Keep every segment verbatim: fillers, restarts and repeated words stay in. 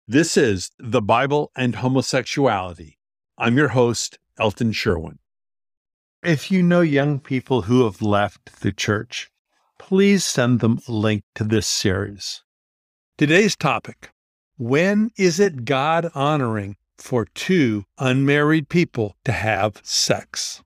This is The Bible and Homosexuality. I'm your host, Elton Sherwin. If you know young people who have left the church, please send them a link to this series. Today's topic: when is it God-honoring for two unmarried people to have sex?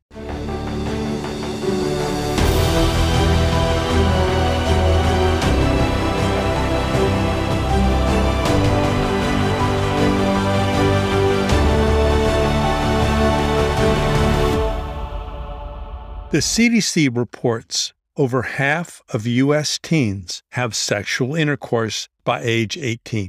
The C D C reports over half of U S teens have sexual intercourse by age eighteen,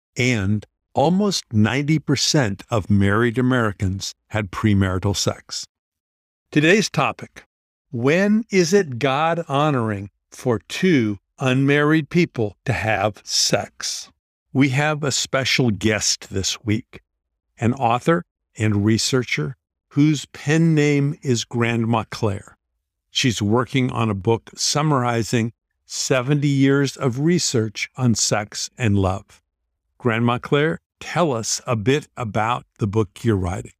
and almost ninety percent of married Americans had premarital sex. Today's topic: when is it God-honoring for two unmarried people to have sex? We have a special guest this week, an author and researcher whose pen name is Grandma Claire. She's working on a book summarizing seventy years of research on sex and love. Grandma Claire, tell us a bit about the book you're writing.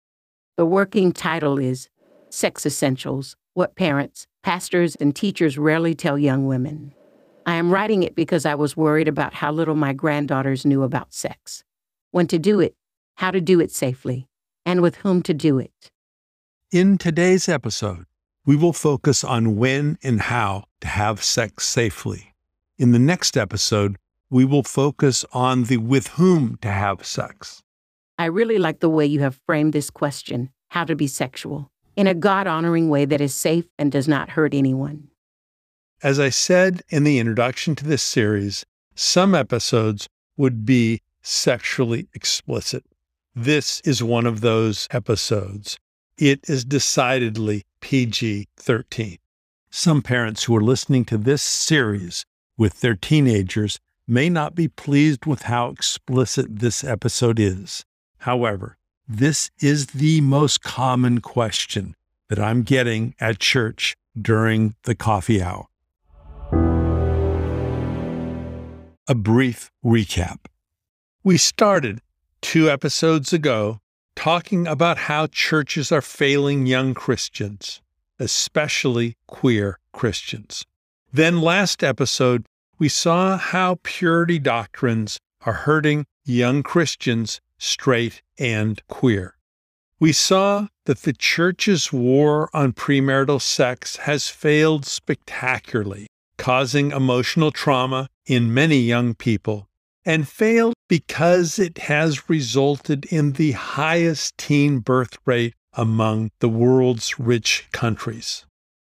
The working title is Sex Essentials: What Parents, Pastors, and Teachers Rarely Tell Young Women. I am writing it because I was worried about how little my granddaughters knew about sex, when to do it, how to do it safely, and with whom to do it. In today's episode, we will focus on when and how to have sex safely. In the next episode, we will focus on the with whom to have sex. I really like the way you have framed this question, how to be sexual, in a God-honoring way that is safe and does not hurt anyone. As I said in the introduction to this series, some episodes would be sexually explicit. This is one of those episodes. It is decidedly P G thirteen. Some parents who are listening to this series with their teenagers may not be pleased with how explicit this episode is. However, this is the most common question that I'm getting at church during the coffee hour. A brief recap. We started two episodes ago talking about how churches are failing young Christians, especially queer Christians. Then last episode, we saw how purity doctrines are hurting young Christians, straight and queer. We saw that the church's war on premarital sex has failed spectacularly, causing emotional trauma in many young people, and failed because it has resulted in the highest teen birth rate among the world's rich countries.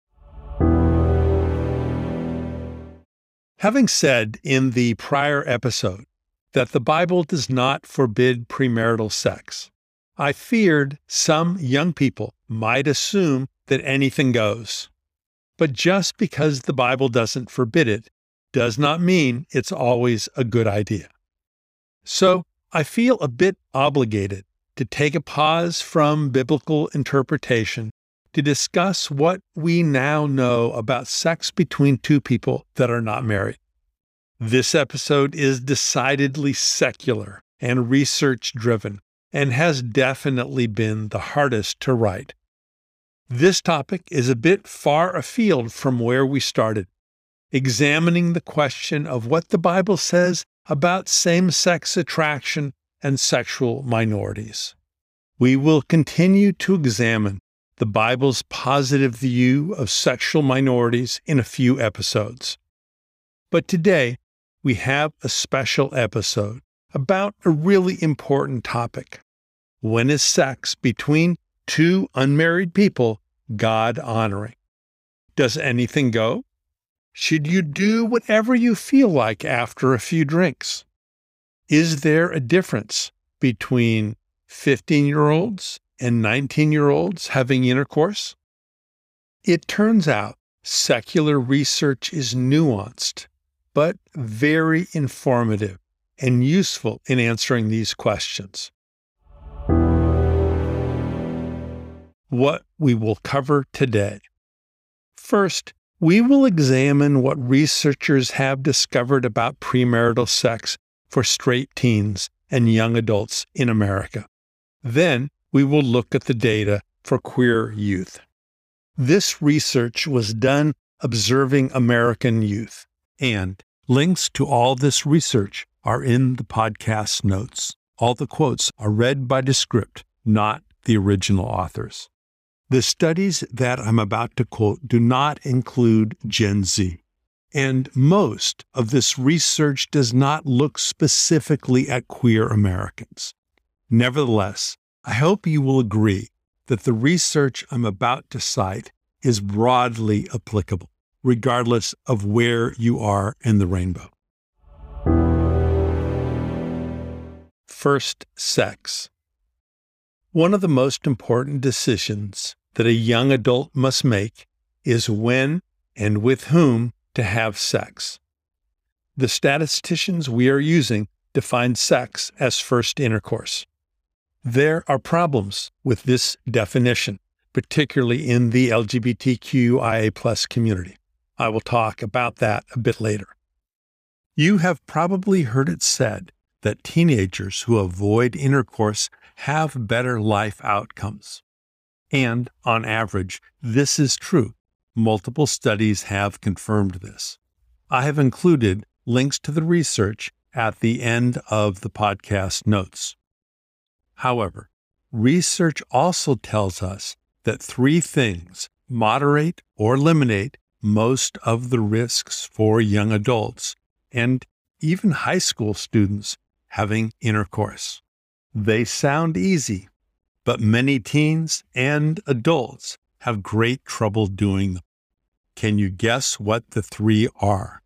Having said in the prior episode that the Bible does not forbid premarital sex, I feared some young people might assume that anything goes. But just because the Bible doesn't forbid it does not mean it's always a good idea. So I feel a bit obligated to take a pause from biblical interpretation to discuss what we now know about sex between two people that are not married. This episode is decidedly secular and research-driven and has definitely been the hardest to write. This topic is a bit far afield from where we started, examining the question of what the Bible says about same-sex attraction and sexual minorities. We will continue to examine the Bible's positive view of sexual minorities in a few episodes. But today, we have a special episode about a really important topic. When is sex between two unmarried people God-honoring? Does anything go? Should you do whatever you feel like after a few drinks? Is there a difference between fifteen-year-olds and nineteen-year-olds having intercourse? It turns out secular research is nuanced, but very informative and useful in answering these questions. What we will cover today. First, we will examine what researchers have discovered about premarital sex for straight teens and young adults in America. Then we will look at the data for queer youth. This research was done observing American youth, and links to all this research are in the podcast notes. All the quotes are read by Descript, not the original authors. The studies that I'm about to quote do not include Gen Z, and most of this research does not look specifically at queer Americans. Nevertheless, I hope you will agree that the research I'm about to cite is broadly applicable, regardless of where you are in the rainbow. First, sex. One of the most important decisions that a young adult must make is when and with whom to have sex. The statisticians we are using define sex as first intercourse. There are problems with this definition, particularly in the L G B T Q I A plus community. I will talk about that a bit later. You have probably heard it said that teenagers who avoid intercourse have better life outcomes. And, on average, this is true. Multiple studies have confirmed this. I have included links to the research at the end of the podcast notes. However, research also tells us that three things moderate or eliminate most of the risks for young adults and even high school students having intercourse. They sound easy, but many teens and adults have great trouble doing them. Can you guess what the three are?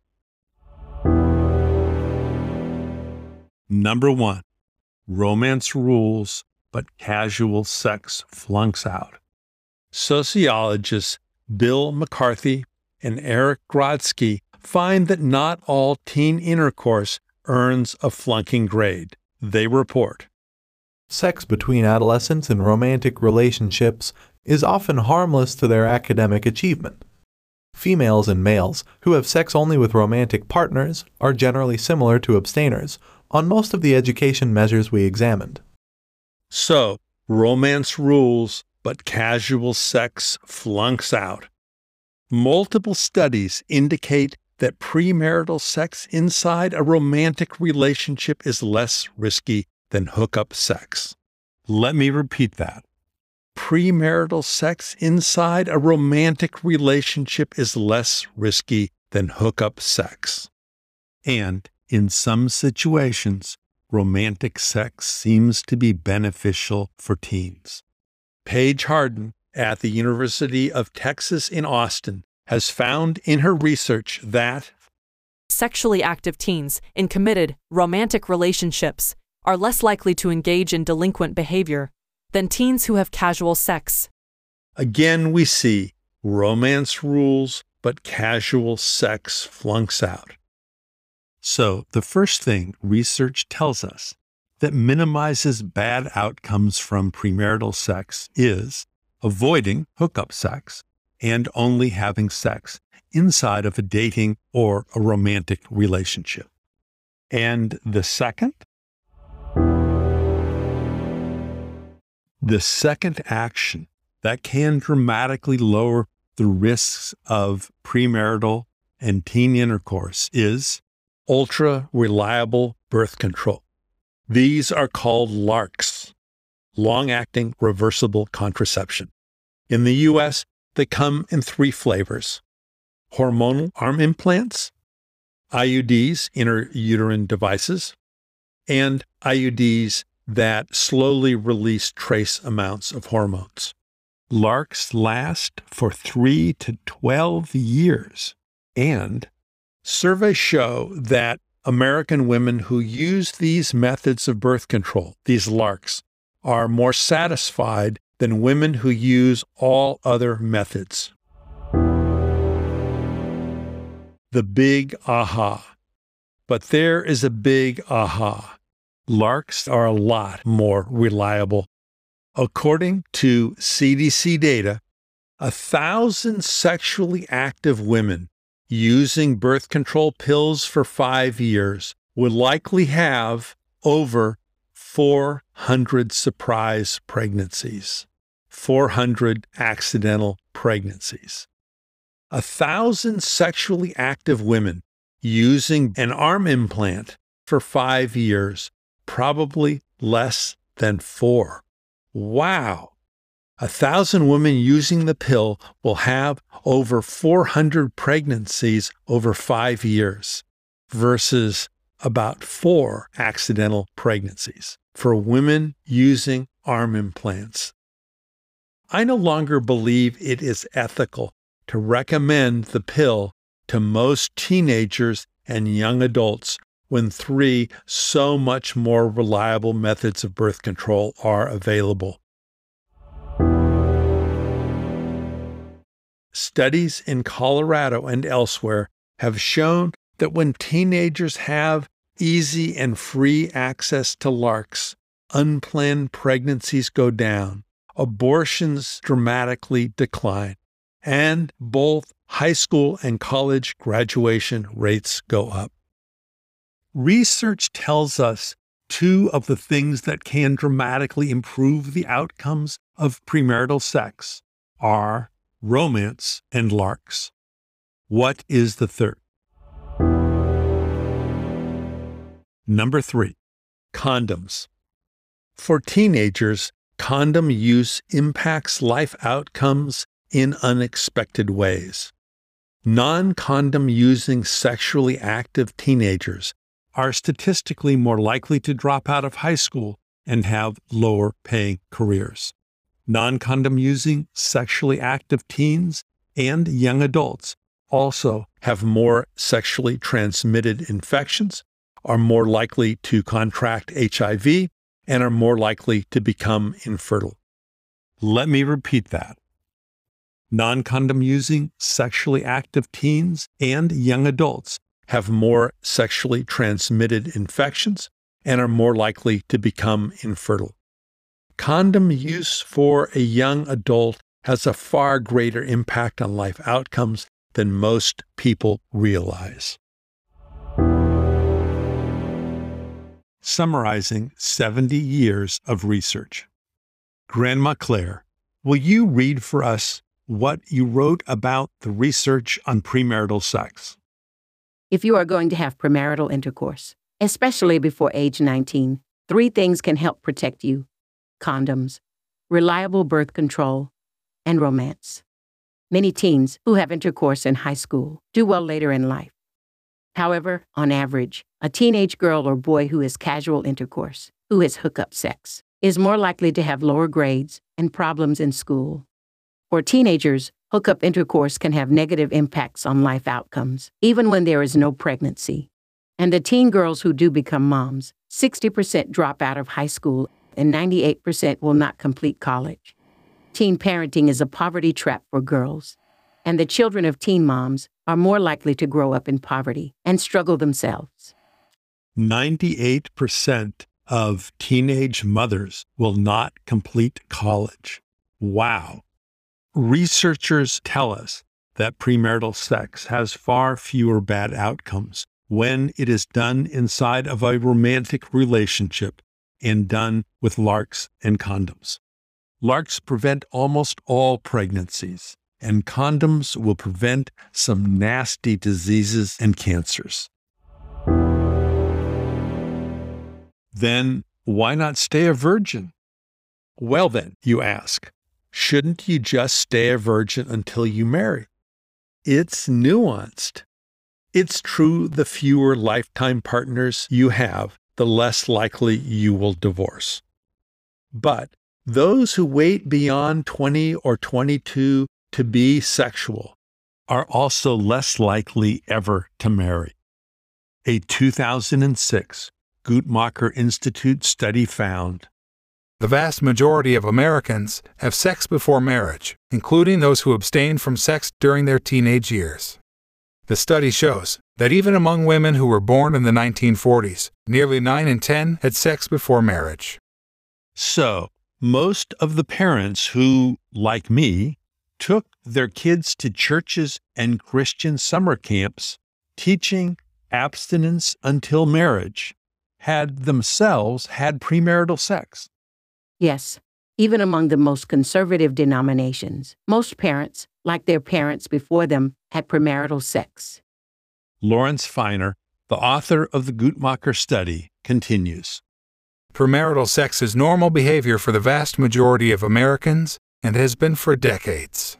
Number one, romance rules, but casual sex flunks out. Sociologists Bill McCarthy and Eric Grodsky find that not all teen intercourse earns a flunking grade. They report, sex between adolescents in romantic relationships is often harmless to their academic achievement. Females and males who have sex only with romantic partners are generally similar to abstainers on most of the education measures we examined. So, romance rules, but casual sex flunks out. Multiple studies indicate that premarital sex inside a romantic relationship is less risky than hookup sex. Let me repeat that. Premarital sex inside a romantic relationship is less risky than hookup sex. And in some situations, romantic sex seems to be beneficial for teens. Paige Harden at the University of Texas in Austin has found in her research that sexually active teens in committed, romantic relationships are less likely to engage in delinquent behavior than teens who have casual sex. Again, we see romance rules, but casual sex flunks out. So, the first thing research tells us that minimizes bad outcomes from premarital sex is avoiding hookup sex and only having sex inside of a dating or a romantic relationship. And the second? The second action that can dramatically lower the risks of premarital and teen intercourse is ultra-reliable birth control. These are called LARCs, long-acting reversible contraception. In the U S, they come in three flavors: hormonal arm implants, I U Ds, intrauterine devices, and I U Ds that slowly release trace amounts of hormones. LARCs last for three to twelve years, and surveys show that American women who use these methods of birth control, these LARCs, are more satisfied than women who use all other methods. The big aha. But there is a big aha. LARCs are a lot more reliable. According to C D C data, a thousand sexually active women using birth control pills for five years would likely have over four hundred surprise pregnancies, four hundred accidental pregnancies. A thousand sexually active women using an arm implant for five years, probably less than four. Wow! A thousand women using the pill will have over four hundred pregnancies over five years versus about four accidental pregnancies for women using arm implants. I no longer believe it is ethical to recommend the pill to most teenagers and young adults when three so much more reliable methods of birth control are available. Studies in Colorado and elsewhere have shown that when teenagers have easy and free access to LARCs, unplanned pregnancies go down, abortions dramatically decline, and both high school and college graduation rates go up. Research tells us two of the things that can dramatically improve the outcomes of premarital sex are romance and LARCs. What is the third? Number three, condoms. For teenagers, condom use impacts life outcomes in unexpected ways. Non-condom using sexually active teenagers are statistically more likely to drop out of high school and have lower paying careers. Non-condom using sexually active teens and young adults also have more sexually transmitted infections, are more likely to contract H I V, and are more likely to become infertile. Let me repeat that. Non-condom using sexually active teens and young adults have more sexually transmitted infections and are more likely to become infertile. Condom use for a young adult has a far greater impact on life outcomes than most people realize. Summarizing seventy years of research. Grandma Claire, will you read for us what you wrote about the research on premarital sex? If you are going to have premarital intercourse, especially before age nineteen, three things can help protect you: condoms, reliable birth control, and romance. Many teens who have intercourse in high school do well later in life. However, on average, a teenage girl or boy who has casual intercourse, who has hookup sex, is more likely to have lower grades and problems in school. For teenagers, hookup intercourse can have negative impacts on life outcomes, even when there is no pregnancy. And the teen girls who do become moms, sixty percent drop out of high school and ninety-eight percent will not complete college. Teen parenting is a poverty trap for girls, and the children of teen moms are more likely to grow up in poverty and struggle themselves. ninety-eight percent of teenage mothers will not complete college. Wow. Researchers tell us that premarital sex has far fewer bad outcomes when it is done inside of a romantic relationship and done with LARCs and condoms. LARCs prevent almost all pregnancies, and condoms will prevent some nasty diseases and cancers. Then why not stay a virgin? Well then, you ask, shouldn't you just stay a virgin until you marry? It's nuanced. It's true the fewer lifetime partners you have, the less likely you will divorce. But those who wait beyond twenty or twenty-two to be sexual are also less likely ever to marry. A two thousand six Guttmacher Institute study found the vast majority of Americans have sex before marriage, including those who abstain from sex during their teenage years. The study shows that even among women who were born in the nineteen forties, nearly nine in ten had sex before marriage. So, most of the parents who, like me, took their kids to churches and Christian summer camps teaching abstinence until marriage had themselves had premarital sex. Yes, even among the most conservative denominations, most parents, like their parents before them, had premarital sex. Lawrence Feiner, the author of the Guttmacher study, continues. Premarital sex is normal behavior for the vast majority of Americans and has been for decades.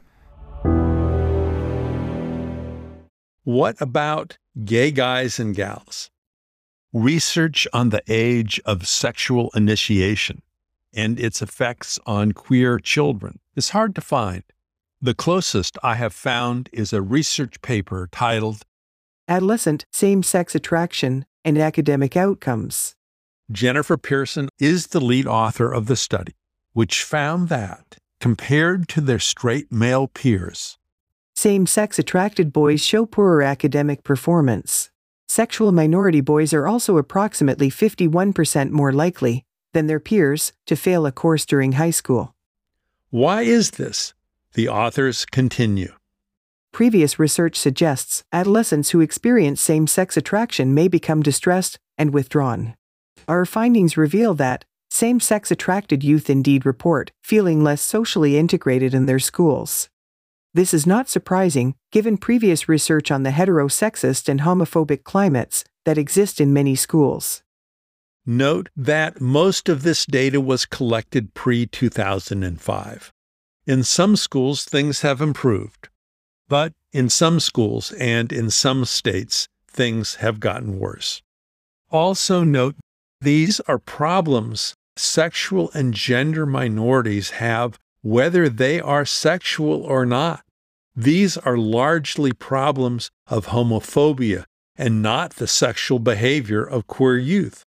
What about gay guys and gals? Research on the age of sexual initiation and its effects on queer children is hard to find. The closest I have found is a research paper titled Adolescent Same-Sex Attraction and Academic Outcomes. Jennifer Pearson is the lead author of the study, which found that, compared to their straight male peers, same-sex attracted boys show poorer academic performance. Sexual minority boys are also approximately fifty-one percent more likely than their peers to fail a course during high school. Why is this? The authors continue. Previous research suggests adolescents who experience same-sex attraction may become distressed and withdrawn. Our findings reveal that same-sex attracted youth indeed report feeling less socially integrated in their schools. This is not surprising, given previous research on the heterosexist and homophobic climates that exist in many schools. Note that most of this data was collected pre two thousand five. In some schools, things have improved, but in some schools and in some states, things have gotten worse. Also note, these are problems sexual and gender minorities have whether they are sexual or not. These are largely problems of homophobia and not the sexual behavior of queer youth.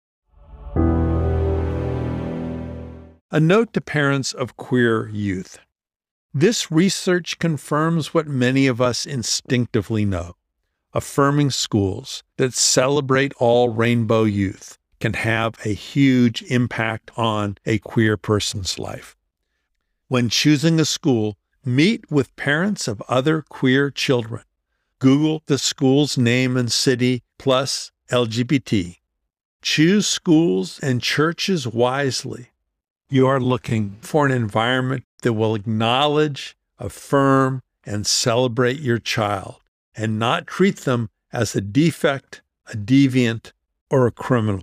A note to parents of queer youth. This research confirms what many of us instinctively know. Affirming schools that celebrate all rainbow youth can have a huge impact on a queer person's life. When choosing a school, meet with parents of other queer children. Google the school's name and city plus L G B T. Choose schools and churches wisely. You are looking for an environment that will acknowledge, affirm, and celebrate your child, and not treat them as a defect, a deviant, or a criminal.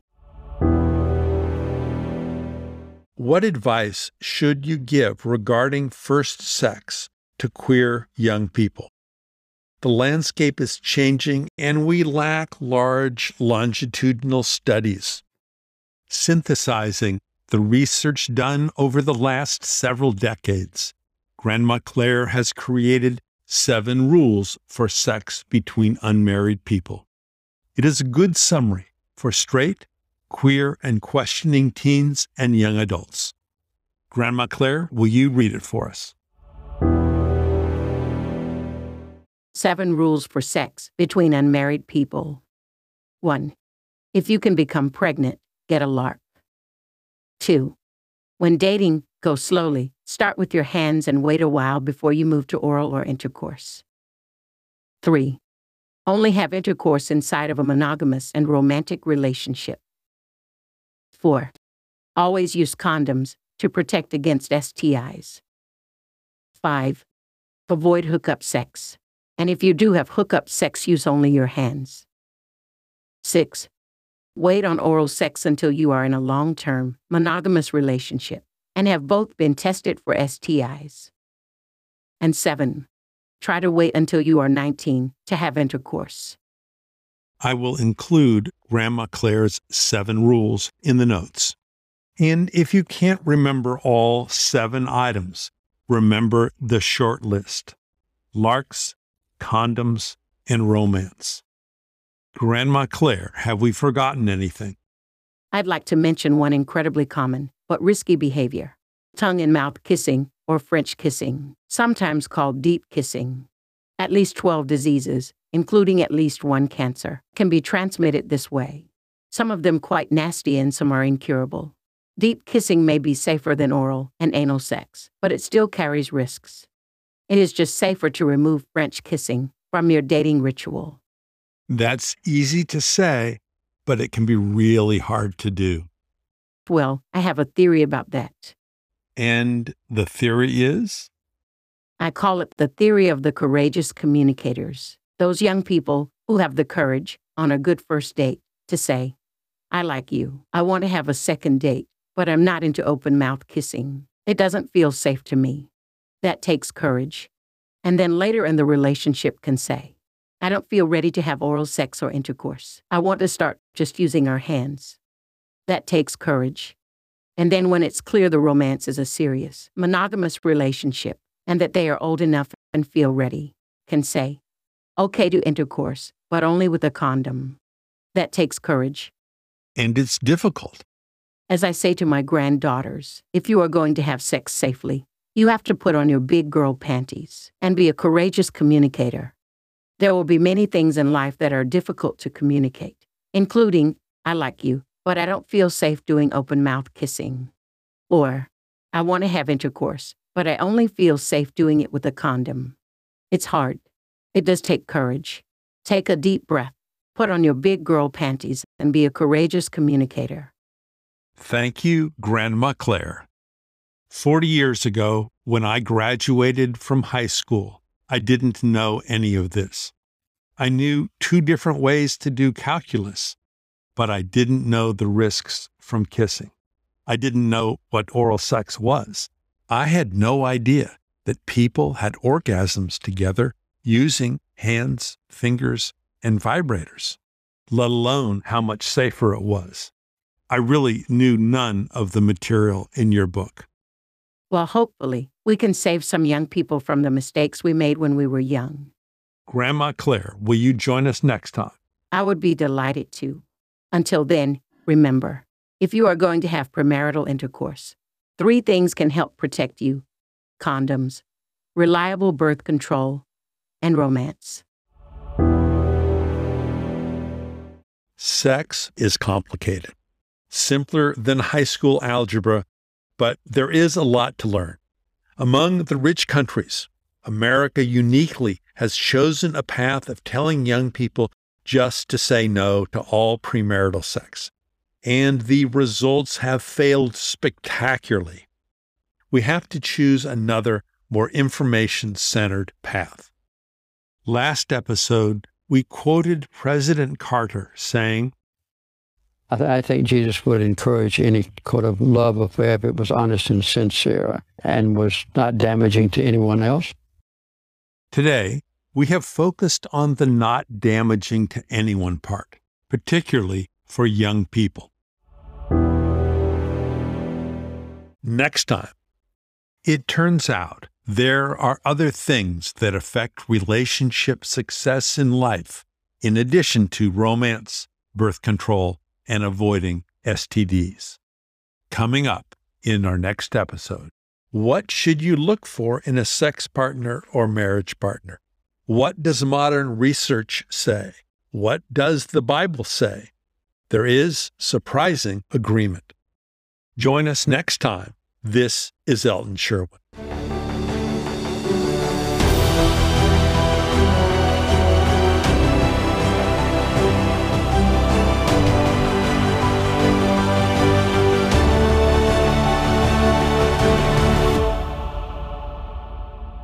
What advice should you give regarding first sex to queer young people? The landscape is changing, and we lack large longitudinal studies. Synthesizing the research done over the last several decades, Grandma Claire has created seven rules for sex between unmarried people. It is a good summary for straight, queer, and questioning teens and young adults. Grandma Claire, will you read it for us? Seven rules for sex between unmarried people. One. If you can become pregnant, get a LARP. Two. When dating, go slowly. Start with your hands and wait a while before you move to oral or intercourse. Three. Only have intercourse inside of a monogamous and romantic relationship. Four. Always use condoms to protect against S T Is. Five. Avoid hookup sex. And if you do have hookup sex, use only your hands. Six. Wait on oral sex until you are in a long-term, monogamous relationship and have both been tested for S T Is. And seven. Try to wait until you are nineteen to have intercourse. I will include Grandma Claire's seven rules in the notes. And if you can't remember all seven items, remember the short list: larks, condoms, and romance. Grandma Claire, have we forgotten anything? I'd like to mention one incredibly common but risky behavior: tongue-in-mouth kissing or French kissing, sometimes called deep kissing. At least twelve diseases, including at least one cancer, can be transmitted this way. Some of them quite nasty and some are incurable. Deep kissing may be safer than oral and anal sex, but it still carries risks. It is just safer to remove French kissing from your dating ritual. That's easy to say, but it can be really hard to do. Well, I have a theory about that. And the theory is? I call it the theory of the courageous communicators. Those young people who have the courage on a good first date to say, I like you. I want to have a second date, but I'm not into open mouth kissing. It doesn't feel safe to me. That takes courage. And then later in the relationship can say, I don't feel ready to have oral sex or intercourse. I want to start just using our hands. That takes courage. And then when it's clear the romance is a serious, monogamous relationship and that they are old enough and feel ready, can say, okay to intercourse, but only with a condom. That takes courage. And it's difficult. As I say to my granddaughters, if you are going to have sex safely, you have to put on your big girl panties and be a courageous communicator. There will be many things in life that are difficult to communicate, including, I like you, but I don't feel safe doing open mouth kissing. Or, I want to have intercourse, but I only feel safe doing it with a condom. It's hard. It does take courage. Take a deep breath, put on your big girl panties, and be a courageous communicator. Thank you, Grandma Claire. Forty years ago, when I graduated from high school, I didn't know any of this. I knew two different ways to do calculus, but I didn't know the risks from kissing. I didn't know what oral sex was. I had no idea that people had orgasms together using hands, fingers, and vibrators, let alone how much safer it was. I really knew none of the material in your book. Well, hopefully, we can save some young people from the mistakes we made when we were young. Grandma Claire, will you join us next time? I would be delighted to. Until then, remember, if you are going to have premarital intercourse, three things can help protect you: condoms, reliable birth control, and romance. Sex is complicated, simpler than high school algebra, but there is a lot to learn. Among the rich countries, America uniquely has chosen a path of telling young people just to say no to all premarital sex, and the results have failed spectacularly. We have to choose another, more information-centered path. Last episode, we quoted President Carter saying, I, th- I think Jesus would encourage any kind of love affair if it was honest and sincere and was not damaging to anyone else. Today, we have focused on the not damaging to anyone part, particularly for young people. Next time, it turns out there are other things that affect relationship success in life, in addition to romance, birth control, and avoiding S T Ds. Coming up in our next episode, what should you look for in a sex partner or marriage partner? What does modern research say? What does the Bible say? There is surprising agreement. Join us next time. This is Elton Sherwin.